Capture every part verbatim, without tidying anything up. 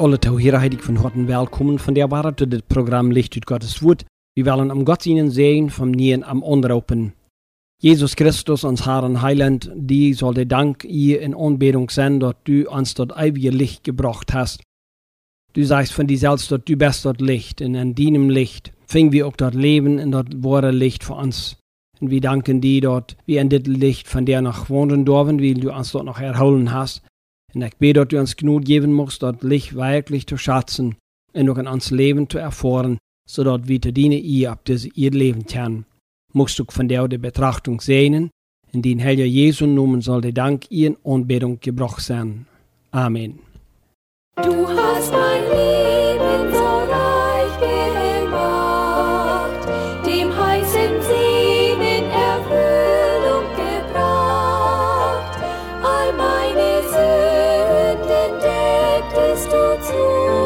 alle Tauhierheid von Horten welkom van der Waarheid tot het programma Licht uit Gottes Woord. Wir wollen am Gott ihnen sehen, vom Nien am Onderopen. Jesus Christus, uns Herr und Heiland, die soll der Dank ihr in Anbetung sein, dass du uns dort ewige Licht gebracht hast. Du sagst von dir selbst, dass du bist dort Licht, und in deinem Licht fingen wir auch dort Leben in dort wahre Licht für uns. Und wir danken dir dort, wir in das Licht von dir noch wohnen dürfen, weil du uns dort noch erholen hast. Und ich bete, dass du uns Gnut geben musst, dort Licht wirklich zu schätzen und auch in uns Leben zu erfahren, sodass wir zu dienen ihr ab das ihr Leben können. Musst du von der die Betrachtung sehen, in den Herr Jesu Namen soll der Dank in Anbetung gebracht sein. Amen. Du hast mein Leben so reich gemacht, dem heißen Sinn in Erfüllung gebracht. All meine Sünden decktest du zu,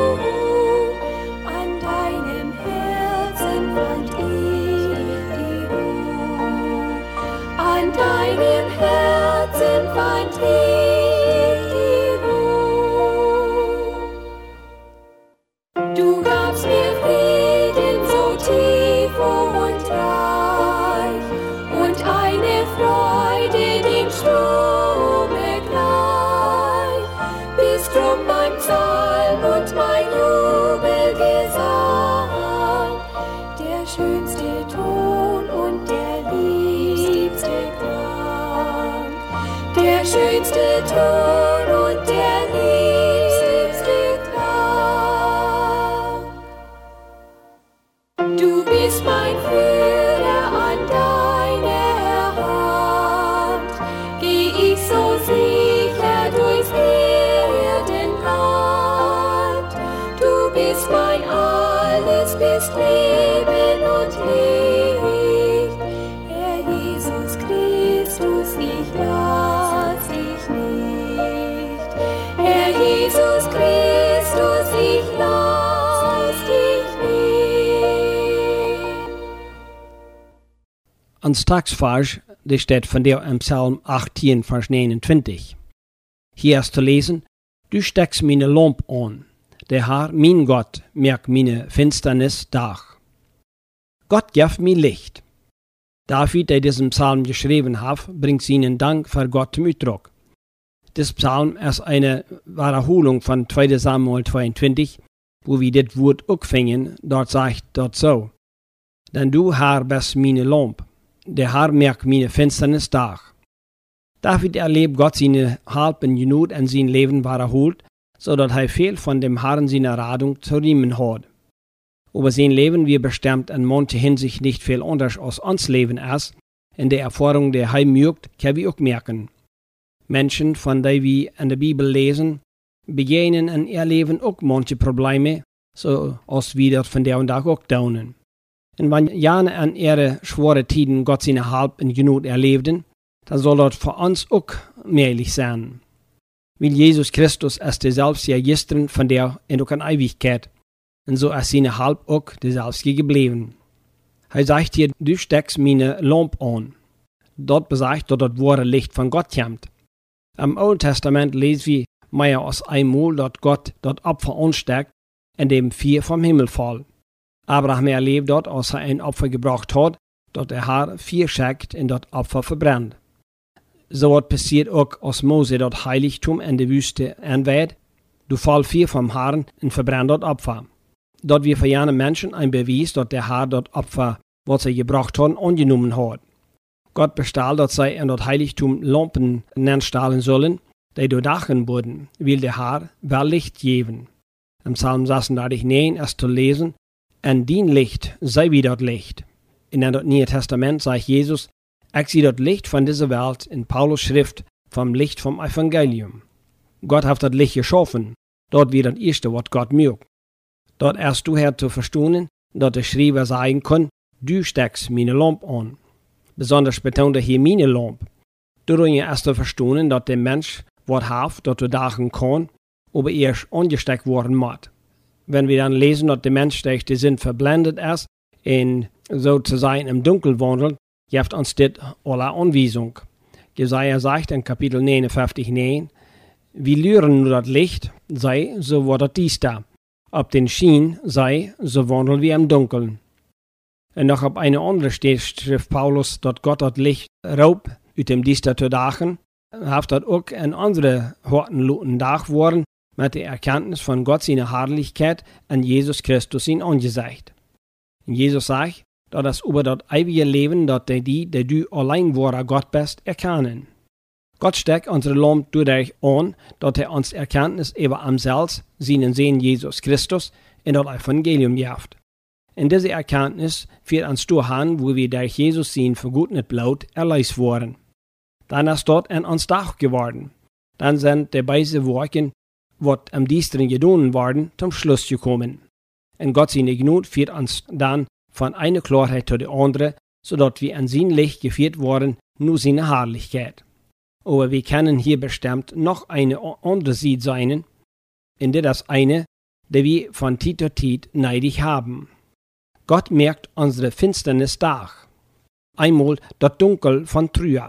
an deinem Herzen fand ich die Ruhe. An deinem Herzen fand ich die Ruhe. Du gabst mir Frieden so tief und reich und eine Freude dem Sturme gleich. Bist drum mein Psalm und mein Jubelgesang, der schönste Ton und der liebste Klang. Der schönste Ton und der liebste Klang. Du bist mein Führer an deiner Hand, geh ich so sicher durchs Erdenland. Du bist mein Alles, bist Leben und Licht. Herr Jesus Christus, ich lass dich nicht. Herr Jesus Christus, ich lass dich nicht. Ons Tagsvers, die steht von der im Psalm achttien, Vers neunundzwanzig. Hier ist zu lesen: Du steckst meine Lampe an, der Herr, mein Gott, merkt meine Finsternis Tag. Gott gibt mir Licht. David, der diesen Psalm geschrieben hat, bringt seinen Dank für Gott zum Ausdruck. Das Psalm ist eine Wiederholung von zweiter Samuel zweiundzwanzig, wo wir das Wort auch finden. Dort sagt dort so: Denn du, Herr, bist meine Lampe, der Herr merkt meine Finsternis Tag. David erlebt Gott seine Halb in Not in sein Leben wiederholt, sodass er viel von dem Herrn seiner Radung zu riemen hat. Aber sein Leben wird bestimmt in mancher Hinsicht nicht viel anders als uns Leben ist. In der Erfahrung, der er mögt, können wir auch merken. Menschen, von denen wir in der Bibel lesen, begegnen in ihr Leben auch manche Probleme, so als wir das von der und Tag auch tun. Und wenn jene an ihre schweren Tiden Gott seine Halb in Genot erlebten, dann soll das für uns auch möglich sein. Weil Jesus Christus ist der selbst ja gestern von der in auch in Ewigkeit. Und so ist seine Halb auch der selbst geblieben. Er sagt hier: Du steckst meine Lampe an. Dort besagt, dass das wahre Licht von Gott kommt. Im Alten Testament lesen wir mehr als einmal, dass Gott das Opfer ansteckt, indem vier vom Himmel fallen. Abraham erlebt dort, als er ein Opfer gebracht hat, dass der Herr vier schickt und das Opfer verbrennt. So hat passiert auch, als Mose das Heiligtum in der Wüste anweiht. Du fall vier vom Herrn und verbrennt das Opfer. Dort wir für jene Menschen ein Beweis, dass der Herr das Opfer, was sie gebracht haben, angenommen hat. Gott befahl, dass sie in das Heiligtum Lampen anstellen sollen, die durchdachen wurden, will der Herr will Licht geben. Im Psalm sechsunddreißig neun ist zu lesen: In dein Licht sei wie das Licht. In das Neue Testament sagt Jesus: Ich sehe das Licht von dieser Welt in Paulus Schrift vom Licht vom Evangelium. Gott hat das Licht geschaffen. Dort wird das erste, was Gott mögt. Dort erst du her zu verstehen, dass der Schreiber sagen kann: Du steckst meine Lampe an. Besonders betont er hier meine Lampe. Dadurch erst zu verstehen, dass der Mensch was hat, das du dachen kann, aber erst angesteckt worden muss. Wenn wir dann lesen, dass der Mensch durch den Sinn verblendet ist und sozusagen im Dunkel wandelt, gibt uns das alle Anweisung. Jesaja sagt in Kapitel neunundfünfzig neun: wie lüren nur das Licht, sei, so wird das dies da. Ob den Schien sei, so wandeln wir im Dunkeln. Und noch auf eine andere Stelle schrift Paulus, dass Gott das Licht raubt, uit dem Diester zu dagen, hat das auch ein andere Hortenluten Dach worden, mit der Erkenntnis von Gott seine Herrlichkeit an Jesus Christus ihn angesagt. Und Jesus sagt, dass das über das ewige Leben, dass die, die, die du allein wahrer Gott bist, erkennen. Gott steckt unsere Lamp dadurch an, dass er uns Erkenntnis über am selbst, seinen Sohn Jesus Christus, in das Evangelium gibt. In diese Erkenntnis führt uns dahin, wo wir durch Jesus sein vergütenes Blut erlöst wurden. Dann ist dort an uns Dach geworden. Dann sind die beiden Worte, was am Dienstren gedonen worden, zum Schluss gekommen. Und Gott seine Gnade führt uns dann von einer Klarheit zu der andere, sodass wir an sein Licht geführt worden, nur seine Herrlichkeit. Aber wir können hier bestimmt noch eine andere Seite sein, in der das eine, die wir von Zeit zu Zeit neidig haben. Gott merkt unsere Finsternis Dach. Einmal das Dunkel von Trühe.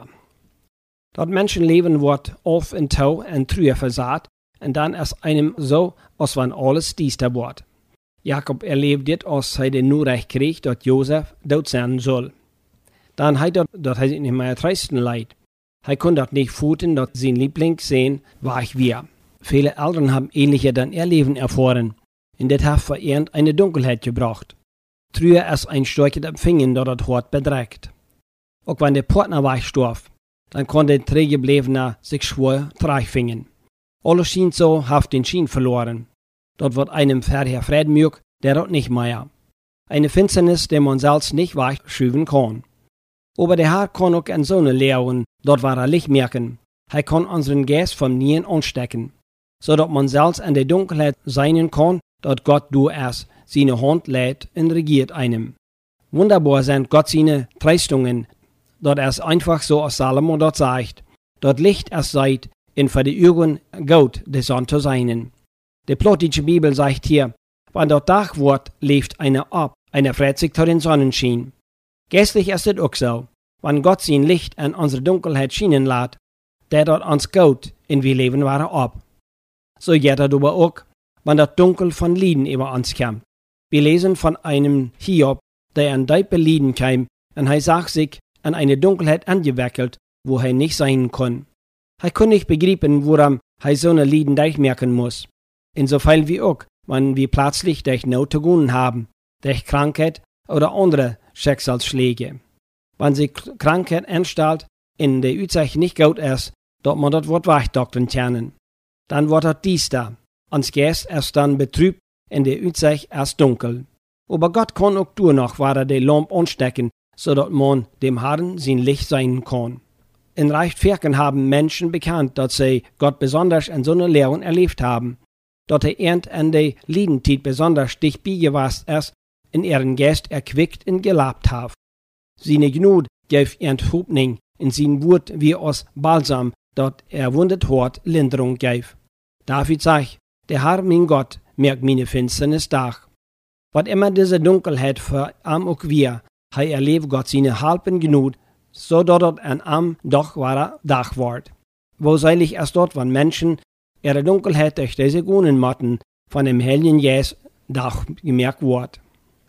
Das Menschenleben wird auf in Tau und Trühe versagt, und dann ist einem so, als wenn alles düster wird. Jakob erlebt dit, als hij de Nachricht kreeg dat Jozef dood zijn soll. Dann hat er, dat hij zich niet meer trösten leid. Hij kon dat nicht voeten, dat zijn Liebling sehen, war ich wir. Viele Eltern haben ähnliche dann ihr Leben erfahren. Und das hat verehrt eine Dunkelheit gebracht. Trühe ist ein starkes Empfingen, dat das Hort bedrängt. Auch wenn der Partner wegstorb, dann konnte der Trägegebliebene sich schwer tragfingen. Alles schien so, hat den Schien verloren. Dort wird einem Verherr Friedmück, der dort nicht mehr. Eine Finsternis, der man selbst nicht wegschüben kann. Aber der Herr kann auch an Sonne lehren, dort war er Licht merken. Er kann unseren Geist vom Nien anstecken, so dass man selbst an der Dunkelheit sein kann, dort Gott du es, seine Hand lädt und regiert einem. Wunderbar sind Gott seine Tröstungen, dort es einfach so als Salomo dort sagt, dort Licht es seid, in für die Augen Gott der Sonne zu seinen. Die plottische Bibel sagt hier, wenn dort Tag wird, lebt einer ab, einer freut sich zu den Sonnenschein. Geistlich ist es auch so, wenn Gott sein Licht an unsere Dunkelheit schienen lässt, der dort uns Gott in wir leben waren ab. So geht es aber auch, wenn das Dunkel von Lieden über uns kommt. Wir lesen von einem Hiob, der an Deipe Lieden kam, und er sagt sich an eine Dunkelheit angewickelt, wo er nicht sein kann. Er kann nicht begreifen, woran er so eine Lieden durchmerken muss. Insofern wie auch, wenn wir plötzlich durch Not zu tun haben, durch Krankheit oder andere Schicksalsschläge. Wenn sich Krankheit anstellt, in der Utsicht nicht gut ist, dort man das Wort wegdoktern können. Dann wird das dies da. Ans Geist ist dann betrübt, in der Utsicht erst dunkel. Aber Gott kann auch durch noch weiter die Lampe anstecken, so dass man dem Herrn sein Licht sein kann. In Reichsvierken haben Menschen bekannt, dass sie Gott besonders in so einer Lehren erlebt haben, dass er ernt an der Liedenzeit besonders dicht beigewast ist, in ihren Geist erquickt und gelabt hat. Seine Gnade gäf ernt Hoffnung, in sein Wort wie aus Balsam, dat er wundet Hort Linderung gäf. David sagt, der Herr mein Gott merkt meine Finsternis Dach. Was immer diese Dunkelheit für am auch wir, er erlebt Gott seine halben Gnade, so dass dort ein am doch wahrer Dach wird. Wo seilig ist dort, wenn Menschen ihre Dunkelheit durch diese Gunenmatten von dem hellen Jes Dach gemerkt wird.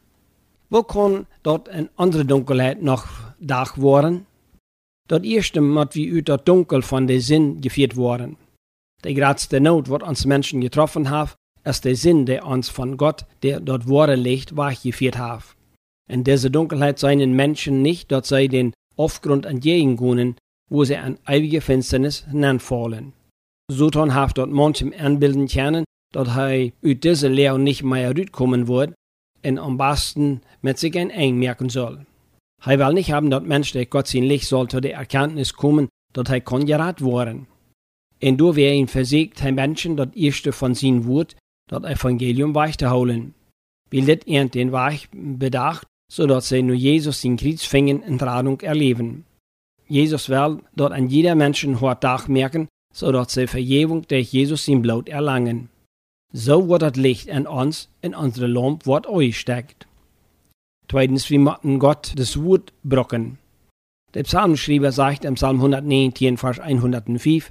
Wo kann dort eine andere Dunkelheit noch Dach worden? Das erste Mal wie ut das Dunkel von der Sinn geführt worden. Die größte Not, was uns Menschen getroffen hat, ist der Sinn, der uns von Gott, der dort wahre Licht, weggeführt hat. In dieser Dunkelheit seien Menschen nicht, dass sie den Aufgrund entgegengehen, wo sie an ewige Finsternis hinanfallen. So dann hat dort manchem anbilden können, dass er ut dieser Lehre nicht mehr rauskommen wird und am besten mit sich ein eng merken soll. Er will nicht haben, dass Mensch, der Gott sein Licht soll, zu der Erkenntnis kommen, dass er kann gerat worden. Und du wäre ihn versiegt, ein Menschen, das erste von seinem Wort, das Evangelium weiterholen. Will das ernt den Weg bedacht, so dass sie nur Jesus den Kreuz fingen und Radung erleben. Jesus will, dass an jeder Menschen hart Tag merken, so dass sie Vergebung durch Jesus sein Blut erlangen. So wird das Licht an uns, in unsere Lampe, wird euch steckt. Zweitens, wir möchten Gott das Wort brocken. Der Psalmschreiber sagt im Psalm hundertneunzehn, Vers hundertfünf,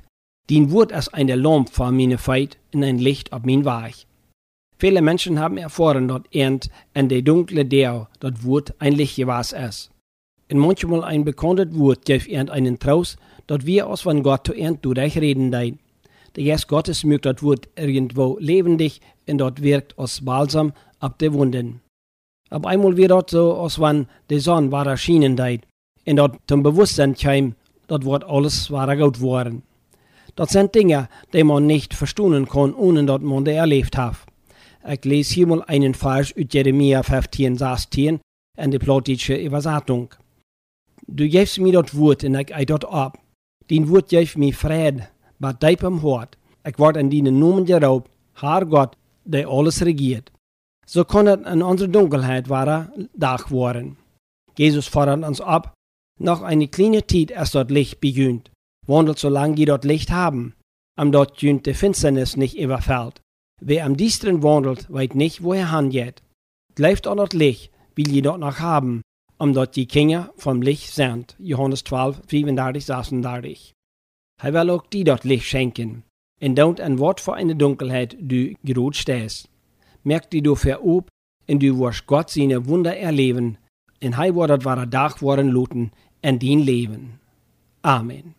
Dien Wort ist eine Lampe für meine Feit und ein Licht auf mein Weg. Viele Menschen haben erfahren, dass ernt in der dunkle Dau das Wort ein Licht gewesen ist. Und manchmal ein bekanntes Wort gibt ernt einen Trost, dass wir aus von Gott zu ernt durch reden dein. Der Geist Gottes mögt das Wort irgendwo lebendig und dort wirkt als Balsam ab der Wunden. Ab einmal wird dort so, als wenn die Sonne war erschienen dein, und dort zum Bewusstsein kam, dort wird alles war gut worden. Das sind Dinge, die man nicht verstehen kann, ohne dass man die erlebt hat. Ich lese hier mal einen Vers aus Jeremia fünfzehn, sechzehn in der plattdeutsche Übersetzung. Du gibst mir das Wort und ich ei dort ab. Dein Wort gibt mir Frieden, bei deinem Hort. Ich werde in deinen Namen geraubt, Herr Gott, der alles regiert. So kann es in unserer Dunkelheit wahrer Tag werden. Jesus fordert uns ab, noch eine kleine Zeit ist dort Licht beginnt. Wandelt, solange ihr dort Licht haben, am dort jünt die Finsternis nicht überfällt. Wer am Düsteren wandelt, weiß nicht, wo er hingeht. Bleibt an dort Licht, will ihr dort noch haben, um dort die Kinder vom Licht sind. Johannes zwölf, fünfunddreißig, sechsunddreißig. Er will auch die dort Licht schenken. Und don't ein Wort für eine Dunkelheit du gerot stehst. Merkt die du für ob, und du wirst Gott seine Wunder erleben, und er wird dort wahre Tag worden luten, in dein Leben. Amen.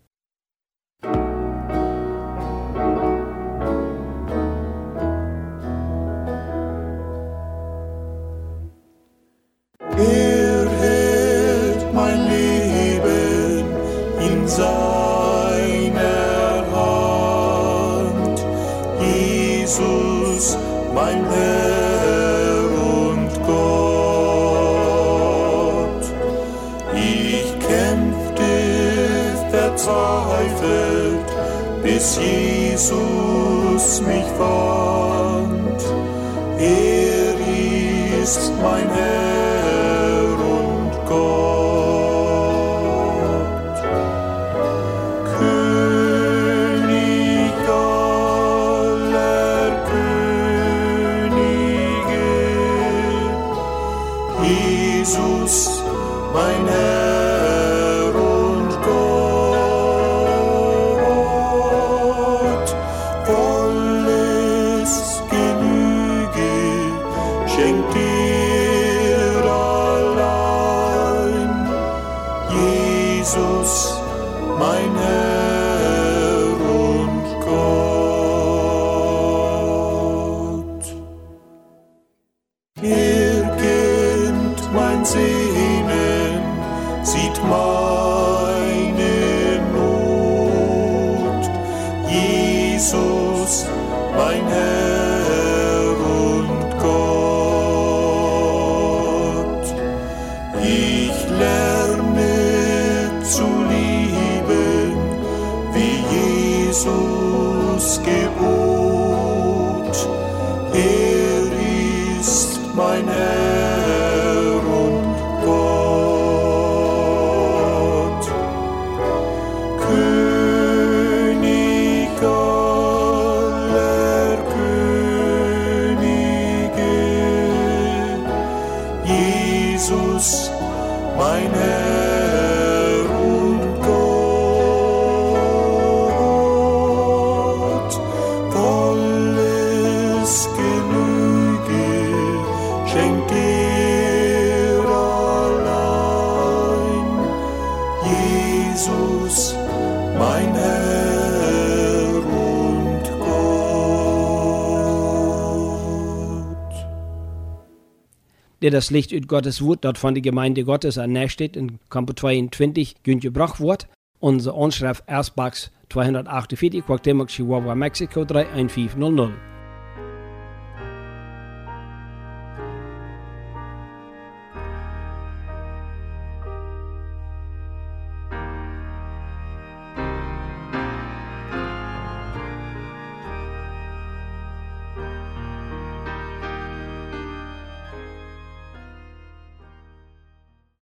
Er hält mein Leben in seiner Hand. Jesus, mein Herr und Gott. Ich kämpfte verzweifelt, bis Jesus mich fand. Er ist mein Herr. Jesus, mein Herr und Gott, volles Genüge schenkt dir allein. Jesus, mein Herr und Gott. Er kennt mein Sehnen, sieht meine Not. Jesus, mein Herr und Gott. Ich lerne zu lieben, wie Jesus gebot. Er ist mein Herr und Gott. König aller Könige, Jesus, mein Herr und Gott. Volles Genüge schenkt dir allein. Jesus, mein Herr und Gott. Der das Licht ut Gottes Wort, dort von der Gemeinde Gottes ernährt steht, in Kapitel zweiundzwanzig, gün gebracht wird. Unsere Anschrift Erzbachs zweihundertachtundvierzig, Quatemoc, Chihuahua, Mexiko drei eins fünf null null.